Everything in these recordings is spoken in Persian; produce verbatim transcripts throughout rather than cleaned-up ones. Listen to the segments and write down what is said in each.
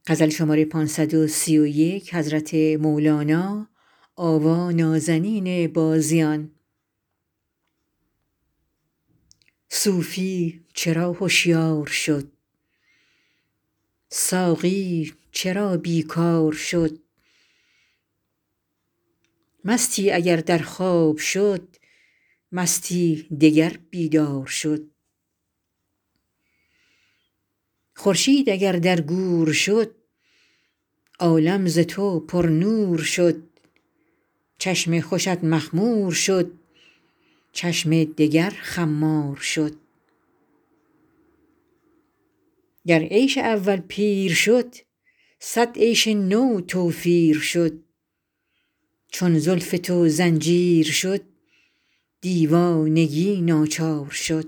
صوفی چرا هشیار شد ساقی چرا بی کار شد مستی اگر در خواب شد مستی دگر بیدار شد خورشید اگر در گور شد عالم ز تو پرنور شد چشم خوشت مخمور شد چشم دگر خمار شد گر عیش اول پیر شد صد عیش نو توفیر شد چون زلف تو زنجیر شد دیوانگی ناچار شد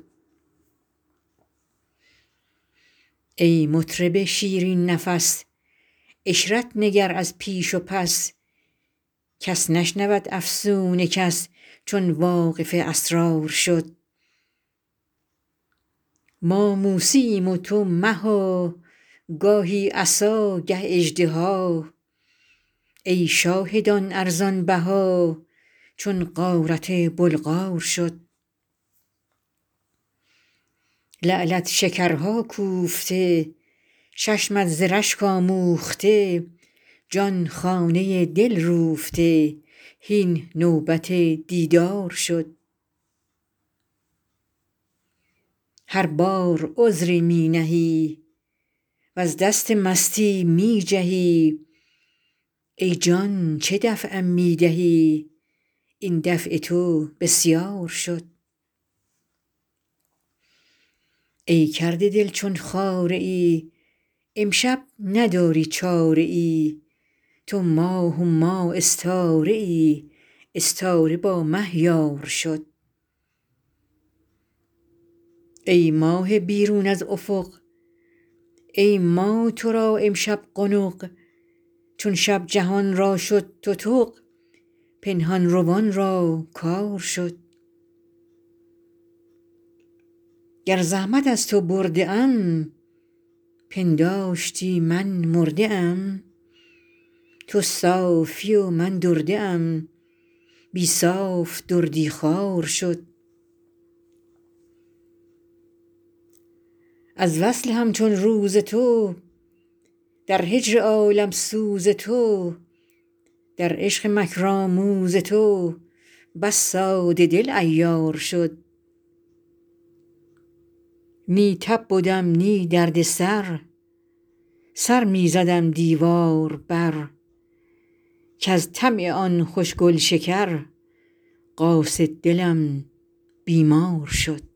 ای مطرب شیرین نفس عشرت نگر از پیش و پس کس نشنود افسون کس چون واقف اسرار شد ما موسییم و تو مها گاهی عصا گه اژدها ای شاهدان ارزان بها چون غارت بلغار شد لعلت شکرها کوفته چشمت ز رشک آموخته جان خانه دل روفته هین نوبت دیدار شد هر بار عذری می نهی وز دست مستی می جهی ای جان چه دفعم می دهی این دفع تو بسیار شد ای کرده دل چون خاره ای امشب نداری چاره ای تو ماه و ما استاره ای استاره با مه یار شد ای ماه بیرون از افق ای ما تو را امشب قنق چون شب جهان را شد تتق پنهان روان را کار شد گر زحمت از تو برده ام پنداشتی من مرده ام تو صافی و من درده ام بی صاف دردی خوار شد از وصل همچون روز تو در هجر عالم سوز تو در عشق مکرآموز تو بس ساده دل عیار شد نی تب بدم نی درد سر سر می زدم دیوار بر کز طمع آن خوش گلشکر قاصد دلم بیمار شد